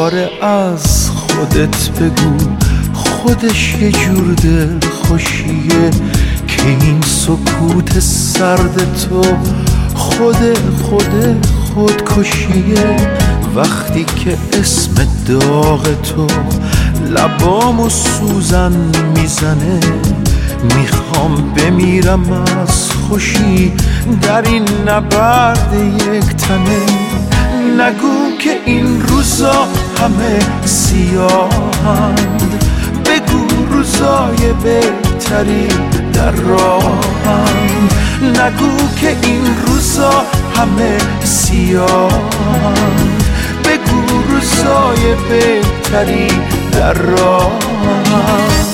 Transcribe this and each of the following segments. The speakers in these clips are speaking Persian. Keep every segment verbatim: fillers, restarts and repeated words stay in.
دوباره از خودت بگو خودش یه جور دل خوشیه که این سکوت سرد تو خود خود خودکشیه. وقتی که اسم داغ تو لبامو سوزن میزنه میخوام بمیرم از خوشی در این نبرد یک تنه. نگو که این روزا همه سیاهند، بگو روزای بهتری در راهند. نگو که این روزا همه سیاهند، بگو روزای بهتری در راهند.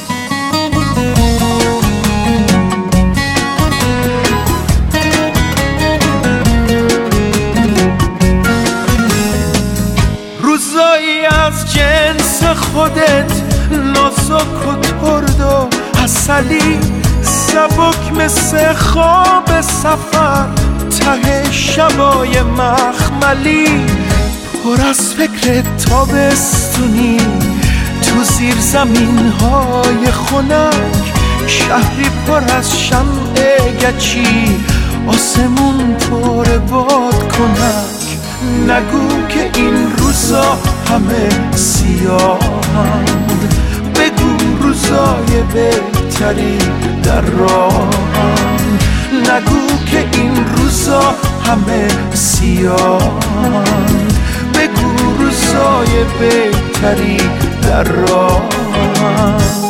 روزایی از جنس خودت نازک و ترد و عسلی، سبک مثل خواب سفر ته شبای مخملی، پر از فکر تابستونی تو زیر زمین های خنک، شهری پر از شمع گچی آسمون پر باد کنک. نگو که این روزا همه سیاهند، بگو روزای بهتری در راهند. نگو که این روزا همه سیاهند، بگو روزای بهتری در راهند.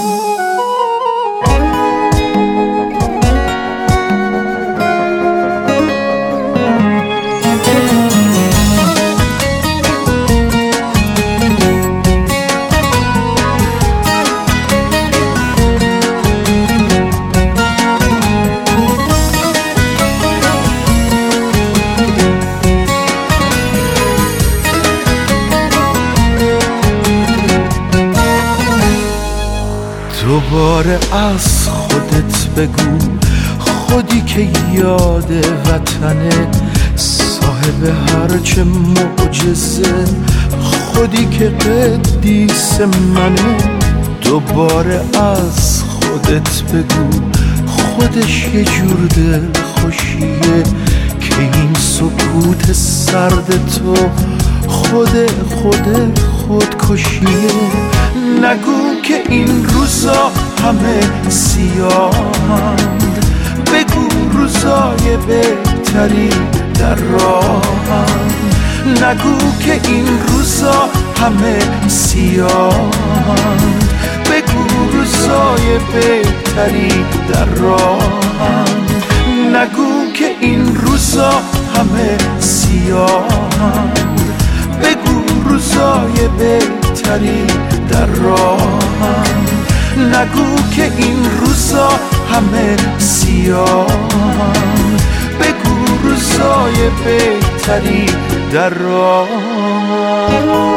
دوباره از خودت بگو خودی که یاد وطنه، صاحب هرچه معجزه، خودی که قدیس منه. دوباره از خودت بگو خودش یه جور دل خوشیه که این سکوت سرد تو خود خود خودکشیه. نگو که این روزا همه سیاهند، بگو روزای بهتری در راهند. نگو که این روزا همه سیاهند، بگو روزای بهتری در راهند. نگو که این روزا همه سیاهند، بگو روزای بهتری در راهند. نگو که این روزا همه سیاهند، بگو روزای بهتری در راهند.